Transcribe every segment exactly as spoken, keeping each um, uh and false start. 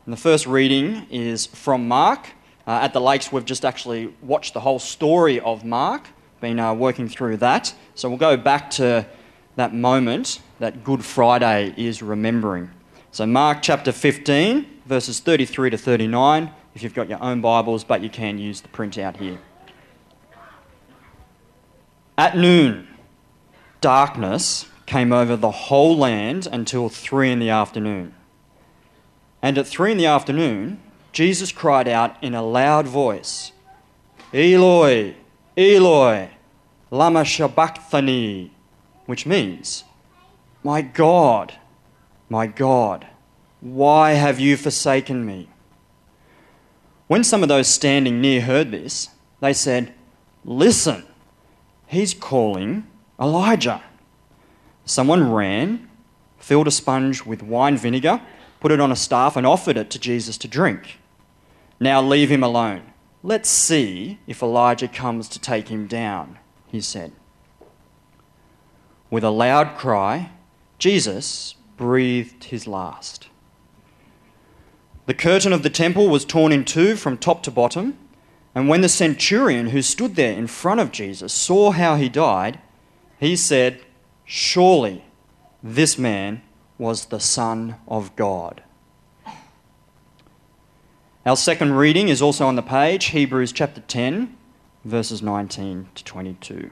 And the first reading is from Mark. Uh, at the Lakes, we've just actually watched the whole story of Mark, been uh, working through that. So we'll go back to that moment that Good Friday is remembering. So Mark chapter fifteen, verses thirty-three to thirty-nine, if you've got your own Bibles, but you can use the printout here. At noon, darkness came over the whole land until three in the afternoon. And at three in the afternoon, Jesus cried out in a loud voice, "Eloi, Eloi, lama sabachthani," which means, "My God, my God, why have you forsaken me?" When some of those standing near heard this, they said, "Listen, he's calling Elijah." Someone ran, filled a sponge with wine vinegar, put it on a staff and offered it to Jesus to drink. "Now leave him alone. Let's see if Elijah comes to take him down," he said. With a loud cry, Jesus breathed his last. The curtain of the temple was torn in two from top to bottom, and when the centurion who stood there in front of Jesus saw how he died, he said, "Surely this man was the Son of God." Our second reading is also on the page, Hebrews chapter ten, verses nineteen to twenty-two.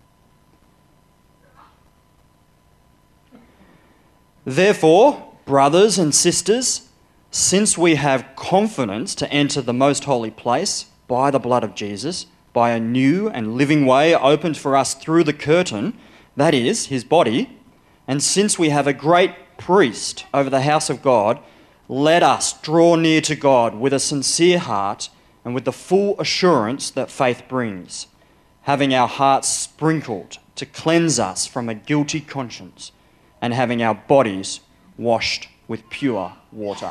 Therefore, brothers and sisters, since we have confidence to enter the most holy place by the blood of Jesus, by a new and living way opened for us through the curtain, that is, his body, and since we have a great priest over the house of God, let us draw near to God with a sincere heart and with the full assurance that faith brings, having our hearts sprinkled to cleanse us from a guilty conscience, and having our bodies washed with pure water.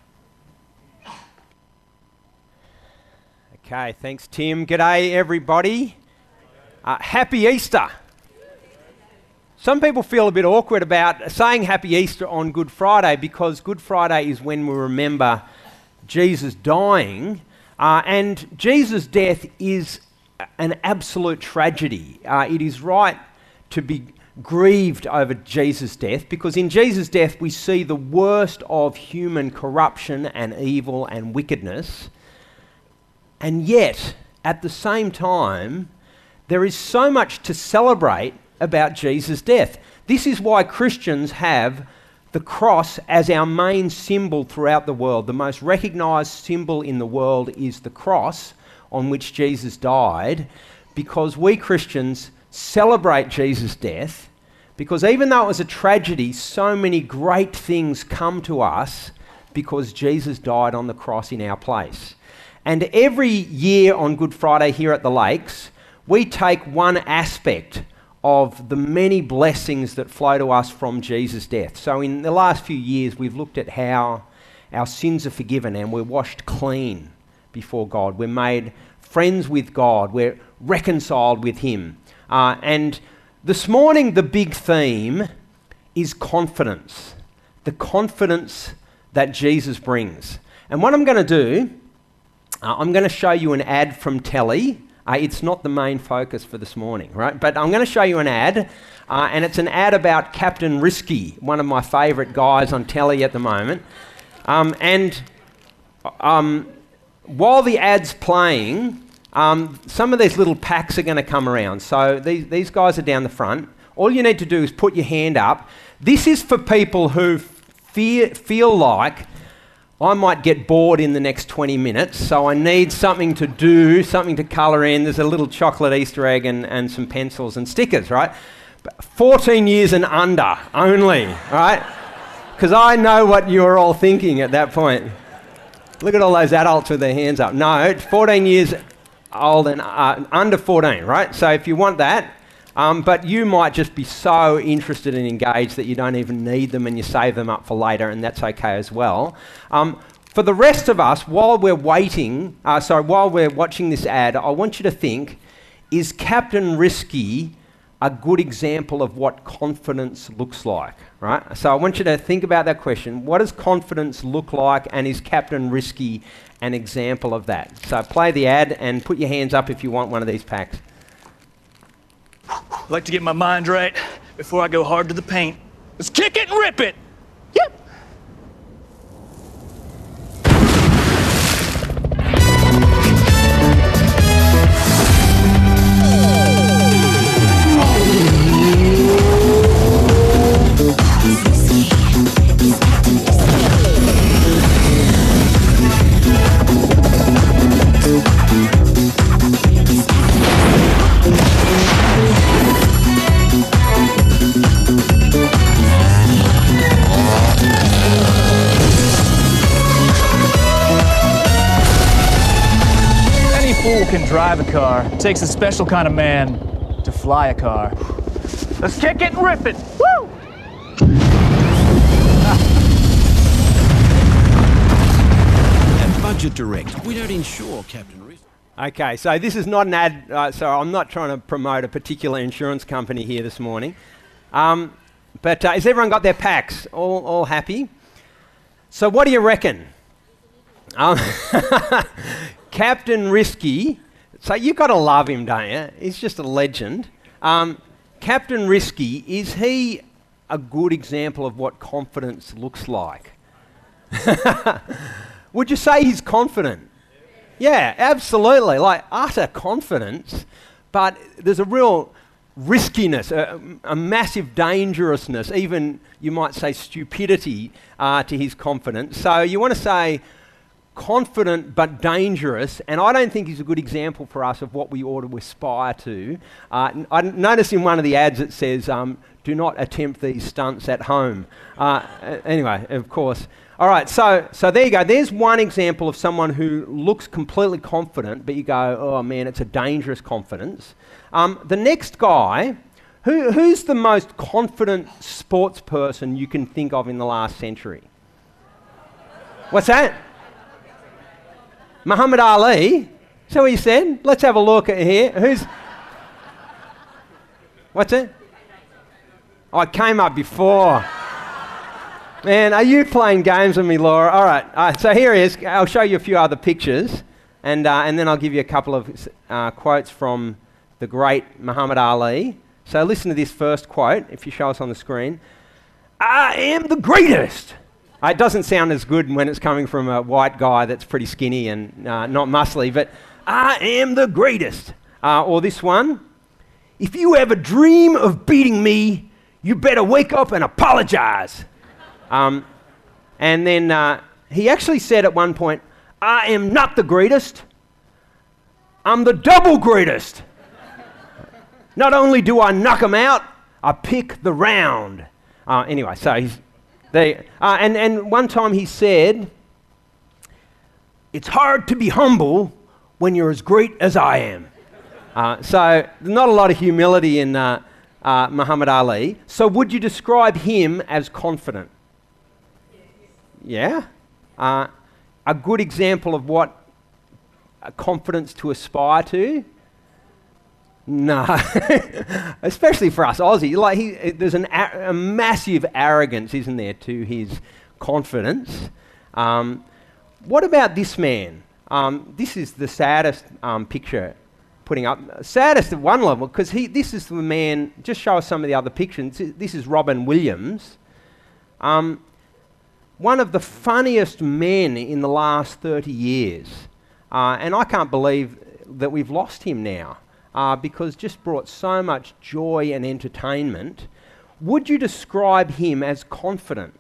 Okay, thanks Tim. G'day everybody. Uh, happy Easter. Some people feel a bit awkward about saying Happy Easter on Good Friday because Good Friday is when we remember Jesus dying, uh, and Jesus' death is an absolute tragedy. Uh, it is right to be grieved over Jesus' death because in Jesus' death we see the worst of human corruption and evil and wickedness, and yet at the same time there is so much to celebrate about Jesus' death. This is why Christians have the cross as our main symbol throughout the world. The most recognised symbol in the world is the cross on which Jesus died, because we Christians celebrate Jesus' death, because even though it was a tragedy, so many great things come to us because Jesus died on the cross in our place. And every year on Good Friday here at the Lakes, we take one aspect of the many blessings that flow to us from Jesus' death. So in the last few years, we've looked at how our sins are forgiven and we're washed clean before God. We're made friends with God. We're reconciled with him. Uh, and this morning, the big theme is confidence. The confidence that Jesus brings. And what I'm going to do, uh, I'm going to show you an ad from Telly. Uh, it's not the main focus for this morning, right? But I'm going to show you an ad, uh, and it's an ad about Captain Risky, one of my favourite guys on telly at the moment. Um, and um, while the ad's playing, um, some of these little packs are going to come around. So these, these guys are down the front. All you need to do is put your hand up. This is for people who fear, feel like I might get bored in the next twenty minutes, so I need something to do, something to colour in. There's a little chocolate Easter egg and, and some pencils and stickers, right? fourteen years and under only, right? Because I know what you're all thinking at that point. Look at all those adults with their hands up. No, it's fourteen years old and uh, under fourteen, right? So if you want that, um, but you might just be so interested and engaged that you don't even need them and you save them up for later, and that's okay as well. Um, for the rest of us, while we're waiting, uh, sorry, while we're watching this ad, I want you to think, is Captain Risky a good example of what confidence looks like, right? So I want you to think about that question. What does confidence look like, and is Captain Risky an example of that? So play the ad and put your hands up if you want one of these packs. I like to get my mind right before I go hard to the paint. Let's kick it and rip it! Yep! Can drive a car. It takes a special kind of man to fly a car. Let's kick it and rip it. Woo! At Budget Direct, we don't insure Captain Risk. Okay, so this is not an ad, uh, so I'm not trying to promote a particular insurance company here this morning. Um, but uh, has everyone got their packs? All, all happy? So what do you reckon? Um, Captain Risky, so you've got to love him, don't you? He's just a legend. Um, Captain Risky, is he a good example of what confidence looks like? Would you say he's confident? Yeah, absolutely, like utter confidence, but there's a real riskiness, a, a massive dangerousness, even you might say stupidity uh, to his confidence. So you want to say confident but dangerous, and I don't think he's a good example for us of what we ought to aspire to. Uh, n- I noticed in one of the ads it says, um, do not attempt these stunts at home. Uh, anyway, of course. All right, so so there you go. There's one example of someone who looks completely confident, but you go, oh man, it's a dangerous confidence. Um, the next guy, who, who's the most confident sports person you can think of in the last century? What's that? Muhammad Ali? Is that what you said? Let's have a look at here. Who's... What's it? Oh, it came up before. Man, are you playing games with me, Laura? All right, uh, so here he is. I'll show you a few other pictures, and uh, and then I'll give you a couple of uh, quotes from the great Muhammad Ali. So listen to this first quote, if you show us on the screen. I am the greatest. Uh, it doesn't sound as good when it's coming from a white guy that's pretty skinny and uh, not muscly, but I am the greatest. Uh, or this one, if you ever dream of beating me, you better wake up and apologize. Um, and then uh, he actually said at one point, I am not the greatest, I'm the double greatest. Not only do I knock him out, I pick the round. Uh, anyway, so he's They, uh, and, and one time he said, it's hard to be humble when you're as great as I am. Uh, so not a lot of humility in uh, uh, Muhammad Ali. So would you describe him as confident? Yeah? Uh, a good example of what uh, confidence to aspire to? No, especially for us Aussie. Like he, there's an a, a massive arrogance, isn't there, to his confidence. Um, what about this man? Um, this is the saddest um, picture putting up. Saddest at one level, because he. This is the man. Just show us some of the other pictures. This is Robin Williams, um, one of the funniest men in the last thirty years, uh, and I can't believe that we've lost him now. Uh, because just brought so much joy and entertainment. Would you describe him as confident?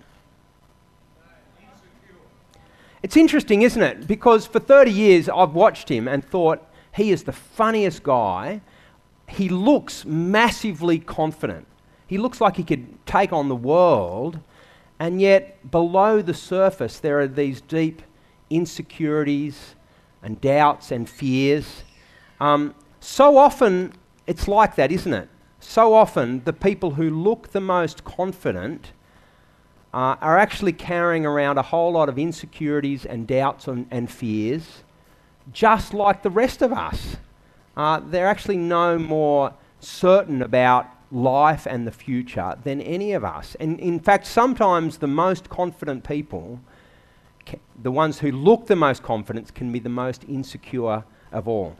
It's interesting, isn't it? Because for thirty years I've watched him and thought he is the funniest guy. He looks massively confident. He looks like he could take on the world, and yet below the surface there are these deep insecurities and doubts and fears. Um, So often it's like that, isn't it? So often the people who look the most confident uh, are actually carrying around a whole lot of insecurities and doubts and, and fears, just like the rest of us. Uh, they're actually no more certain about life and the future than any of us. And in fact, sometimes the most confident people, ca- the ones who look the most confident, can be the most insecure of all.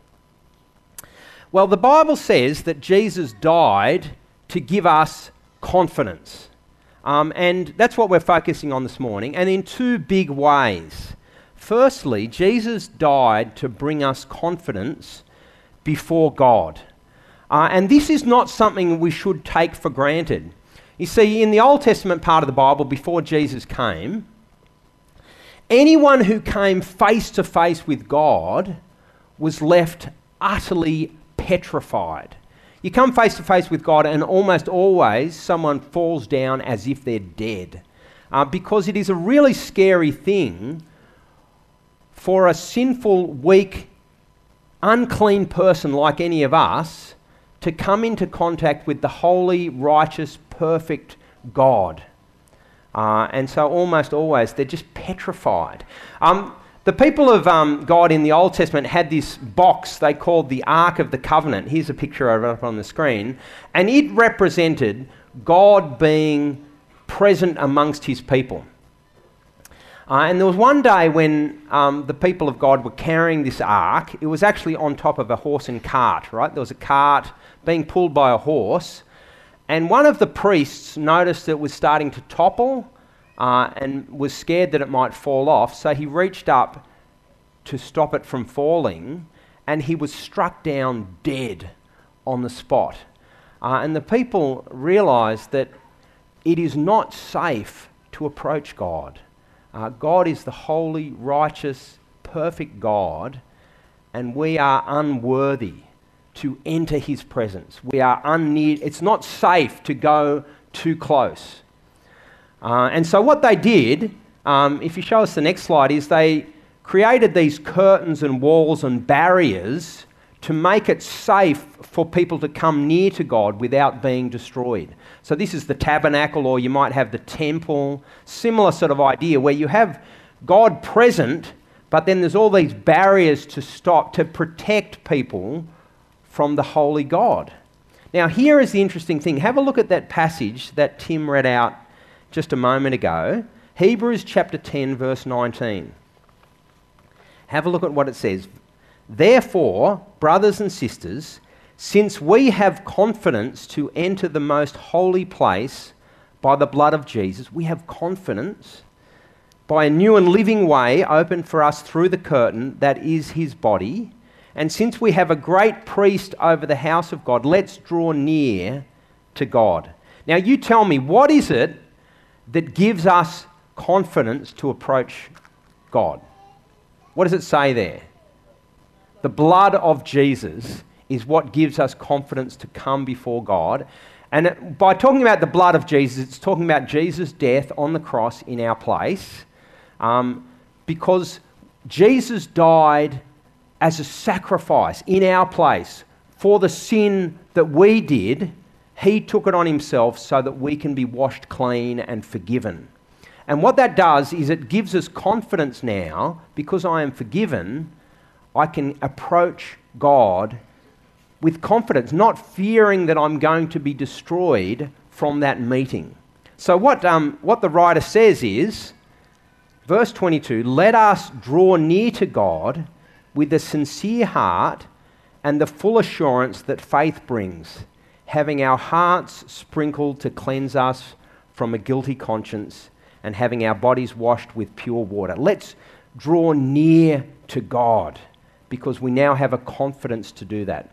Well, the Bible says that Jesus died to give us confidence. Um, and that's what we're focusing on this morning, and in two big ways. Firstly, Jesus died to bring us confidence before God. Uh, and this is not something we should take for granted. You see, in the Old Testament part of the Bible, before Jesus came, anyone who came face to face with God was left utterly petrified. You come face to face with God and almost always someone falls down as if they're dead. Uh, because it is a really scary thing for a sinful, weak, unclean person like any of us to come into contact with the holy, righteous, perfect God. Uh, and so almost always they're just petrified. Um, the people of um, God in the Old Testament had this box they called the Ark of the Covenant. Here's a picture of it up on the screen. And it represented God being present amongst his people. Uh, and there was one day when um, the people of God were carrying this ark. It was actually on top of a horse and cart, right? There was a cart being pulled by a horse. And one of the priests noticed that it was starting to topple uh, and was scared that it might fall off. So he reached up to stop it from falling, and he was struck down dead on the spot. Uh, and the people realised that it is not safe to approach God. Uh, God is the holy, righteous, perfect God, and we are unworthy to enter his presence. We are unnear. It's not safe to go too close. Uh, and so what they did, um, if you show us the next slide, is they created these curtains and walls and barriers to make it safe for people to come near to God without being destroyed. So this is the tabernacle, or you might have the temple, similar sort of idea where you have God present, but then there's all these barriers to stop, to protect people from the holy God. Now here is the interesting thing. Have a look at that passage that Tim read out just a moment ago. Hebrews chapter ten, verse nineteen. Have a look at what it says. Therefore, brothers and sisters, since we have confidence to enter the most holy place by the blood of Jesus, we have confidence by a new and living way opened for us through the curtain that is his body. And since we have a great priest over the house of God, let's draw near to God. Now you tell me, what is it that gives us confidence to approach God? What does it say there? The blood of Jesus is what gives us confidence to come before God. And by talking about the blood of Jesus, it's talking about Jesus' death on the cross in our place. Um, because Jesus died as a sacrifice in our place for the sin that we did. He took it on himself so that we can be washed clean and forgiven. And what that does is it gives us confidence now, because I am forgiven, I can approach God with confidence, not fearing that I'm going to be destroyed from that meeting. So what, um, what the writer says is, verse twenty-two, let us draw near to God with a sincere heart and the full assurance that faith brings, having our hearts sprinkled to cleanse us from a guilty conscience and having our bodies washed with pure water. Let's draw near to God because we now have a confidence to do that.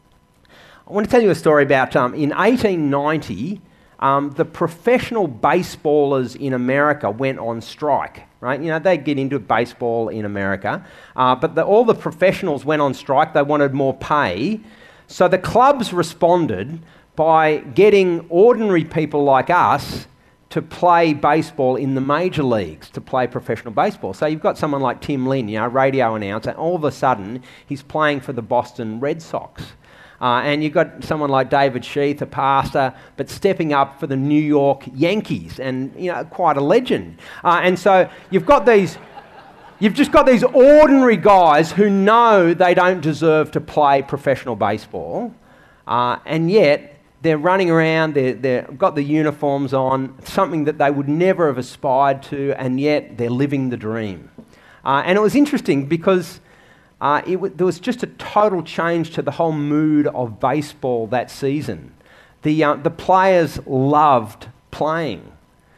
I want to tell you a story about um, in eighteen ninety, um, the professional baseballers in America went on strike. Right? You know, they get into baseball in America, uh, but the, all the professionals went on strike. They wanted more pay. So the clubs responded by getting ordinary people like us to play baseball in the major leagues, to play professional baseball. So you've got someone like Tim Lynn, you know, radio announcer, and all of a sudden he's playing for the Boston Red Sox. Uh, and you've got someone like David Sheath, a pastor, but stepping up for the New York Yankees, and you know, quite a legend. Uh, and so you've got these, you've just got these ordinary guys who know they don't deserve to play professional baseball, Uh, and yet, they're running around, they're, they've got the uniforms on, something that they would never have aspired to, and yet they're living the dream. Uh, and it was interesting because uh, it w- there was just a total change to the whole mood of baseball that season. The, uh, the players loved playing.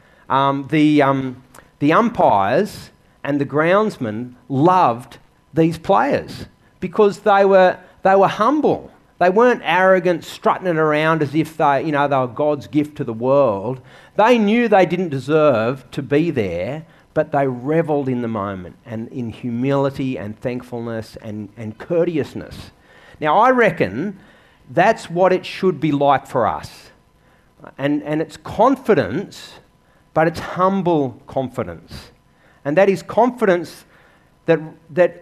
Um, the, um, the umpires and the groundsmen loved these players because they were, they were humble. They weren't arrogant, strutting it around as if they, you know, they were God's gift to the world. They knew they didn't deserve to be there, but they revelled in the moment and in humility and thankfulness and, and courteousness. Now, I reckon that's what it should be like for us. And, and it's confidence, but it's humble confidence. And that is confidence that, that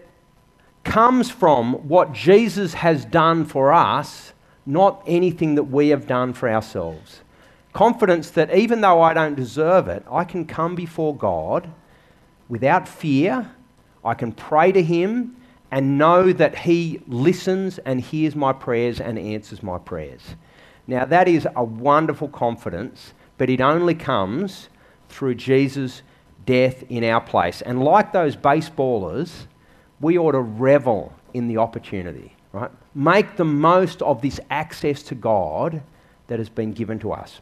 comes from what Jesus has done for us, not anything that we have done for ourselves. Confidence that even though I don't deserve it, I can come before God without fear. I can pray to Him and know that He listens and hears my prayers and answers my prayers. Now that is a wonderful confidence, but it only comes through Jesus' death in our place. And like those baseballers, we ought to revel in the opportunity, right? Make the most of this access to God that has been given to us.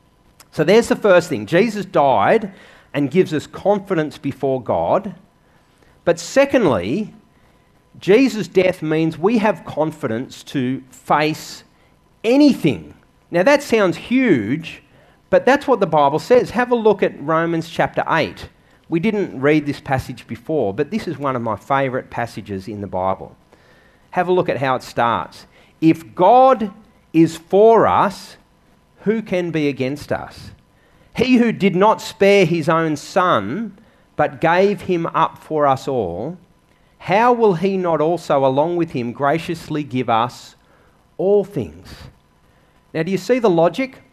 So there's the first thing. Jesus died and gives us confidence before God. But secondly, Jesus' death means we have confidence to face anything. Now that sounds huge, but that's what the Bible says. Have a look at Romans chapter eight. We didn't read this passage before, but this is one of my favourite passages in the Bible. Have a look at how it starts. If God is for us, who can be against us? He who did not spare his own son, but gave him up for us all, how will he not also along with him graciously give us all things? Now, do you see the logic?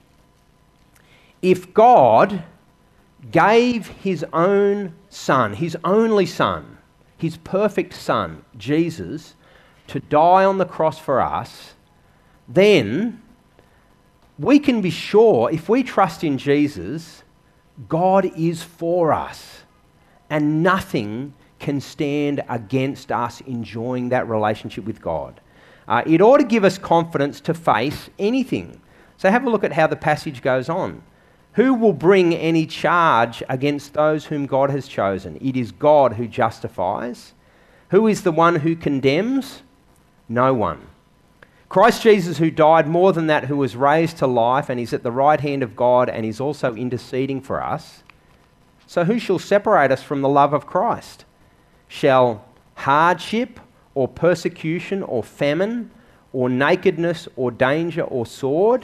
If God gave his own son, his only son, his perfect son, Jesus, to die on the cross for us, then we can be sure, if we trust in Jesus, God is for us, and nothing can stand against us enjoying that relationship with God. Uh, it ought to give us confidence to face anything. So have a look at how the passage goes on. Who will bring any charge against those whom God has chosen? It is God who justifies. Who is the one who condemns? No one. Christ Jesus, who died, more than that, who was raised to life and is at the right hand of God and is also interceding for us. So who shall separate us from the love of Christ? Shall hardship or persecution or famine or nakedness or danger or sword?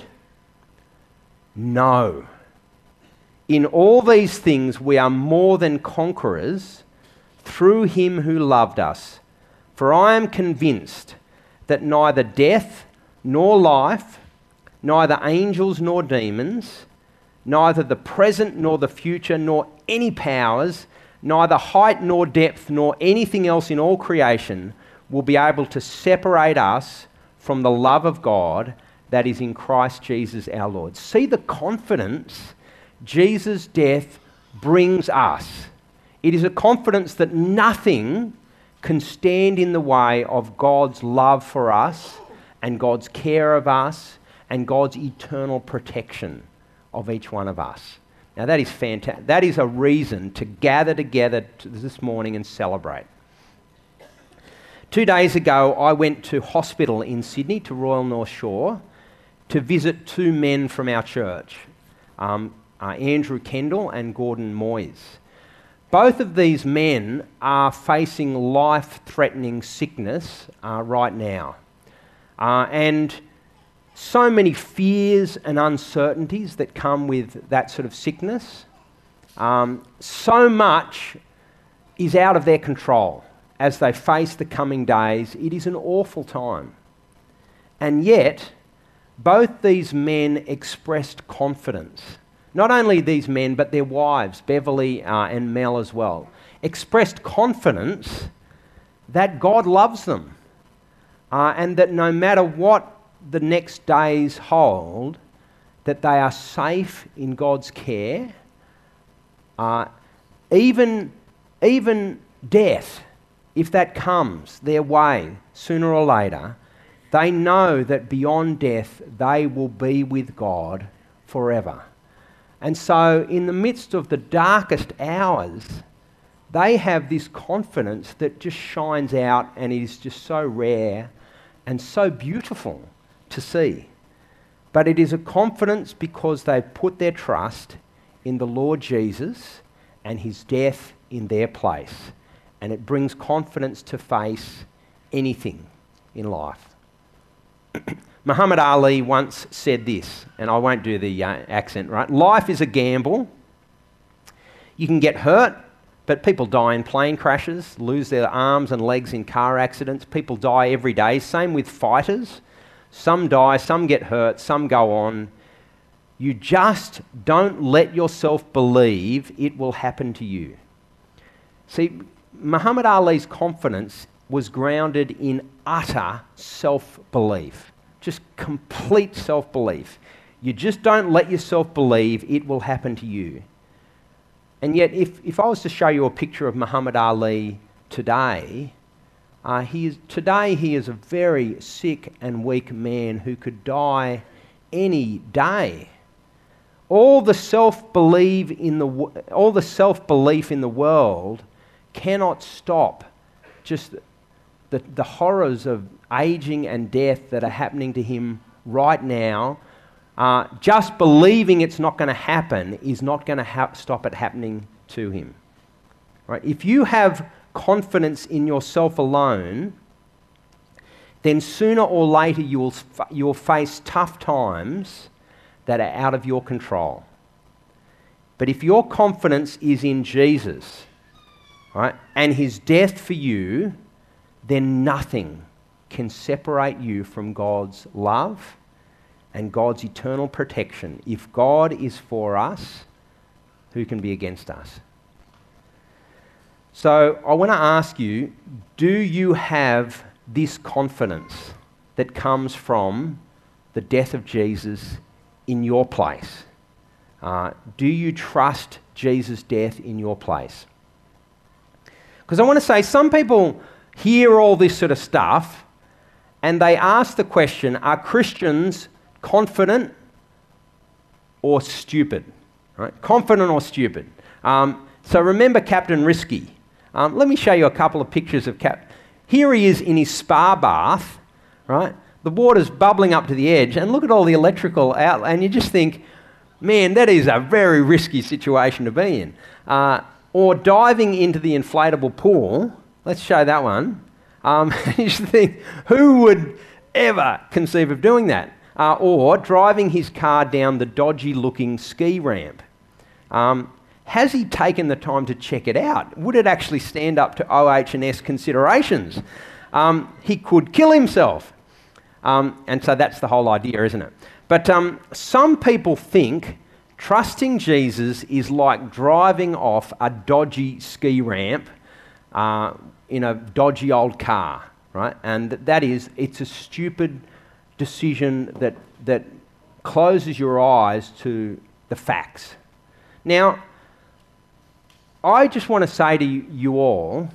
No. In all these things we are more than conquerors through him who loved us. For I am convinced that neither death nor life, neither angels nor demons, neither the present nor the future, nor any powers, neither height nor depth, nor anything else in all creation will be able to separate us from the love of God that is in Christ Jesus our Lord. See the confidence Jesus' death brings us. It is a confidence that nothing can stand in the way of God's love for us and God's care of us and God's eternal protection of each one of us. Now that is fantastic. That is a reason to gather together this morning and celebrate. Two days ago, I went to hospital in Sydney, to Royal North Shore, to visit two men from our church, um, uh, Andrew Kendall and Gordon Moyes. Both of these men are facing life-threatening sickness uh, right now. Uh, and so many fears and uncertainties that come with that sort of sickness. Um, so much is out of their control as they face the coming days. It is an awful time. And yet, both these men expressed confidence. Not only these men, but their wives, Beverly uh, and Mel as well, expressed confidence that God loves them uh, and that no matter what the next days hold, that they are safe in God's care, uh, even, even death, if that comes their way sooner or later, they know that beyond death they will be with God forever. And so in the midst of the darkest hours, they have this confidence that just shines out, and it is just so rare and so beautiful to see. But it is a confidence because they've put their trust in the Lord Jesus and his death in their place. And it brings confidence to face anything in life. Muhammad Ali once said this, and I won't do the uh, accent, right? Life is a gamble. You can get hurt, but people die in plane crashes, lose their arms and legs in car accidents. People die every day. Same with fighters. Some die, some get hurt, some go on. You just don't let yourself believe it will happen to you. See, Muhammad Ali's confidence was grounded in utter self-belief, just complete self-belief. You just don't let yourself believe it will happen to you. And yet, if, if I was to show you a picture of Muhammad Ali today, uh, he is, today he is a very sick and weak man who could die any day. All the self-belief in the all the self-belief in the world cannot stop just the, the horrors of aging and death that are happening to him right now. Uh, just believing it's not going to happen is not going to ha- stop it happening to him. Right? If you have confidence in yourself alone, then sooner or later you will f- you will face tough times that are out of your control. But if your confidence is in Jesus, right, and his death for you, then nothing can separate you from God's love and God's eternal protection. If God is for us, who can be against us? So I want to ask you, do you have this confidence that comes from the death of Jesus in your place? Uh, do you trust Jesus' death in your place? Because I want to say, some people hear all this sort of stuff and they ask the question, are Christians confident or stupid? Right? Confident or stupid? Um, so remember Captain Risky. Um, let me show you a couple of pictures of Cap. Here he is in his spa bath, right? The water's bubbling up to the edge, and look at all the electrical out, and you just think, man, that is a very risky situation to be in. Uh, or diving into the inflatable pool. Let's show that one. Um, you should think, who would ever conceive of doing that? Uh, or driving his car down the dodgy-looking ski ramp. Um, has he taken the time to check it out? Would it actually stand up to O H and S considerations? Um, he could kill himself. Um, and so that's the whole idea, isn't it? But um, some people think trusting Jesus is like driving off a dodgy ski ramp uh, in a dodgy old car, right? And that is, it's a stupid decision that that closes your eyes to the facts. Now, I just want to say to you all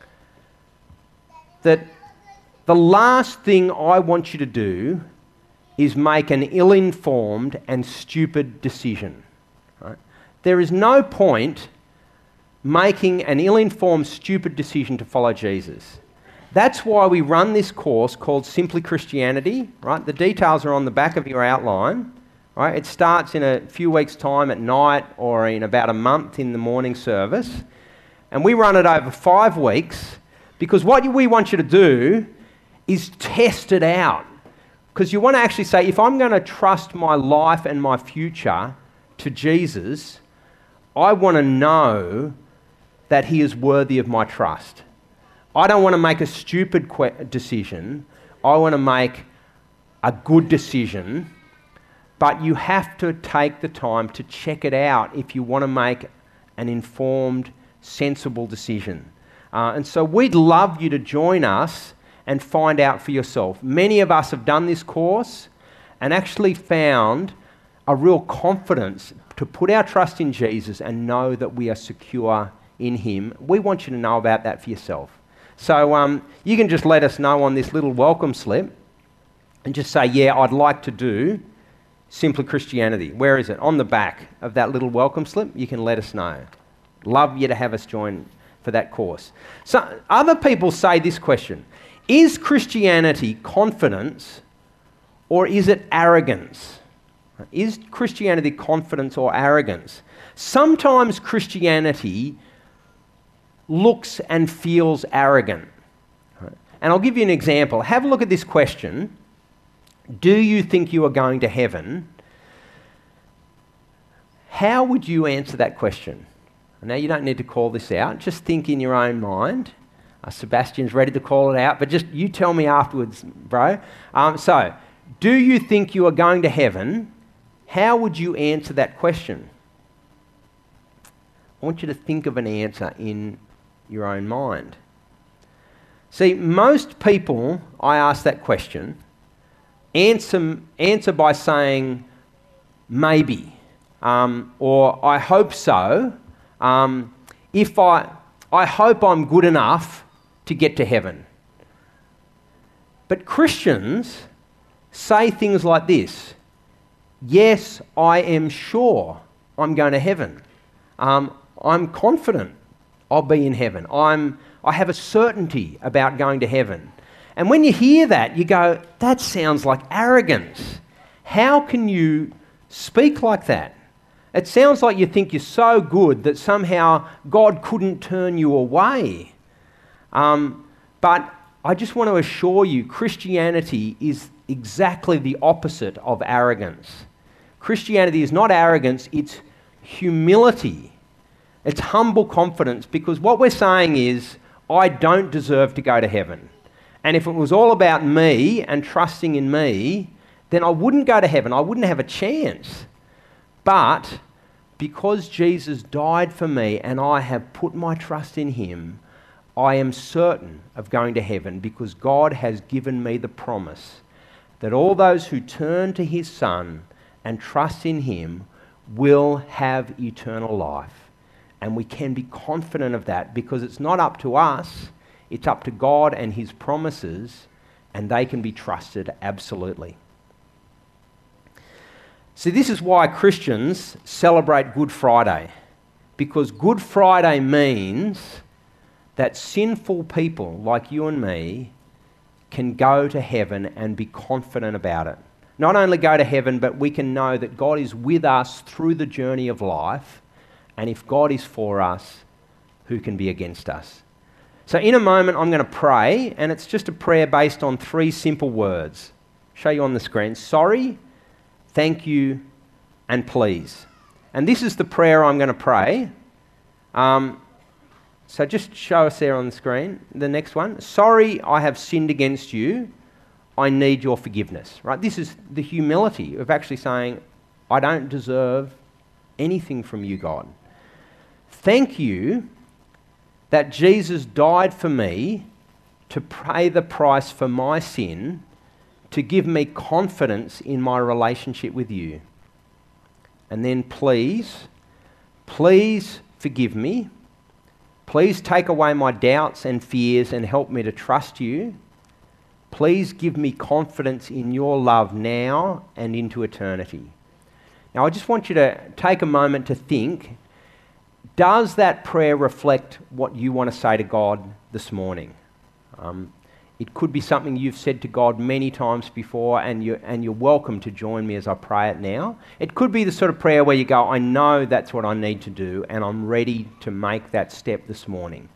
that the last thing I want you to do is make an ill-informed and stupid decision. Right? There is no point making an ill-informed, stupid decision to follow Jesus. That's why we run this course called Simply Christianity. Right? The details are on the back of your outline. Right? It starts in a few weeks' time at night or in about a month in the morning service. And we run it over five weeks because what we want you to do is test it out. Because you want to actually say, if I'm going to trust my life and my future to Jesus, I want to know that he is worthy of my trust. I don't want to make a stupid que- decision. I want to make a good decision. But you have to take the time to check it out if you want to make an informed, sensible decision. Uh, and so we'd love you to join us and find out for yourself. Many of us have done this course and actually found a real confidence to put our trust in Jesus and know that we are secure in him. We want you to know about that for yourself. So um, you can just let us know on this little welcome slip and just say, yeah, I'd like to do Simply Christianity. Where is it? On the back of that little welcome slip, you can let us know. Love you to have us join for that course. So other people say this question: is Christianity confidence or is it arrogance? Is Christianity confidence or arrogance? Sometimes Christianity looks and feels arrogant. And I'll give you an example. Have a look at this question. Do you think you are going to heaven? How would you answer that question? Now, you don't need to call this out. Just think in your own mind. Uh, Sebastian's ready to call it out, but just you tell me afterwards, bro. Um, so, do you think you are going to heaven? How would you answer that question? I want you to think of an answer in your own mind. See, most people, I ask that question, answer, answer by saying, maybe, um, or I hope so. Um, if I, I hope I'm good enough to get to heaven. But Christians say things like this: yes, I am sure I'm going to heaven. Um, I'm confident I'll be in heaven. I'm, I have a certainty about going to heaven. And when you hear that, you go, that sounds like arrogance. How can you speak like that? It sounds like you think you're so good that somehow God couldn't turn you away. Um, but I just want to assure you, Christianity is exactly the opposite of arrogance. Christianity is not arrogance, it's humility. It's humble confidence, because what we're saying is, I don't deserve to go to heaven. And if it was all about me and trusting in me, then I wouldn't go to heaven. I wouldn't have a chance. But because Jesus died for me and I have put my trust in him, I am certain of going to heaven, because God has given me the promise that all those who turn to his Son and trust in him will have eternal life. And we can be confident of that, because it's not up to us, it's up to God and his promises, and they can be trusted absolutely. See, this is why Christians celebrate Good Friday, because Good Friday means that sinful people like you and me can go to heaven and be confident about it. Not only go to heaven, but we can know that God is with us through the journey of life, and if God is for us, who can be against us? So in a moment, I'm going to pray, and it's just a prayer based on three simple words. I'll show you on the screen. Sorry, thank you, and please. And this is the prayer I'm going to pray. Um, so just show us there on the screen. The next one. Sorry, I have sinned against you. I need your forgiveness. Right? This is the humility of actually saying, I don't deserve anything from you, God. Thank you that Jesus died for me to pay the price for my sin, to give me confidence in my relationship with you. And then please, please forgive me. Please take away my doubts and fears and help me to trust you. Please give me confidence in your love now and into eternity. Now, I just want you to take a moment to think, does that prayer reflect what you want to say to God this morning? Um, it could be something you've said to God many times before, and you're, and you're welcome to join me as I pray it now. It could be the sort of prayer where you go, I know that's what I need to do, and I'm ready to make that step this morning.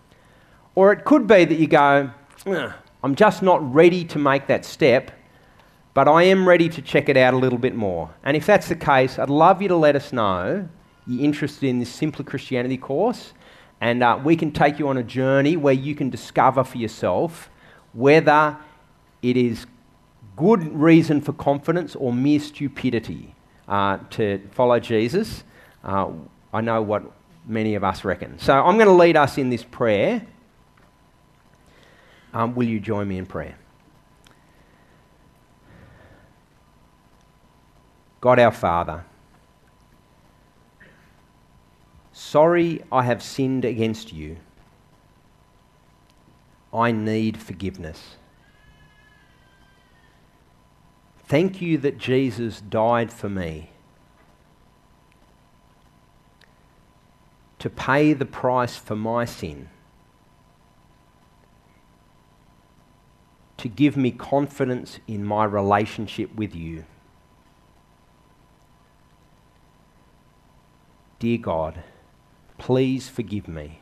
Or it could be that you go, I'm just not ready to make that step, but I am ready to check it out a little bit more. And if that's the case, I'd love you to let us know you're interested in this Simply Christianity course, and uh, we can take you on a journey where you can discover for yourself whether it is good reason for confidence or mere stupidity uh, to follow Jesus. Uh, I know what many of us reckon. So I'm going to lead us in this prayer. Um, will you join me in prayer? God our Father, sorry I have sinned against you. I need forgiveness. Thank you that Jesus died for me to pay the price for my sin, to give me confidence in my relationship with you. Dear God, please forgive me.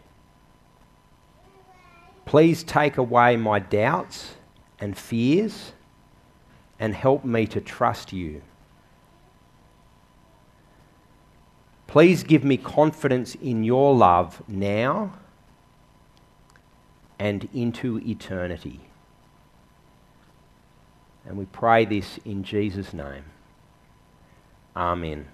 Please take away my doubts and fears and help me to trust you. Please give me confidence in your love now and into eternity. And we pray this in Jesus' name. Amen.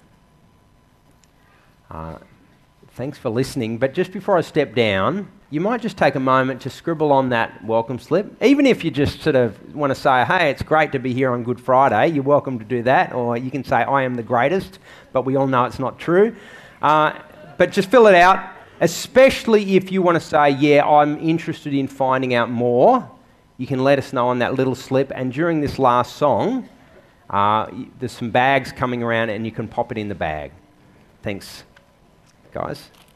Uh, thanks for listening. But just before I step down, you might just take a moment to scribble on that welcome slip. Even if you just sort of want to say, hey, it's great to be here on Good Friday, you're welcome to do that. Or you can say, I am the greatest, but we all know it's not true. Uh, but just fill it out, especially if you want to say, yeah, I'm interested in finding out more. You can let us know on that little slip. And during this last song, uh, there's some bags coming around and you can pop it in the bag. Thanks, guys.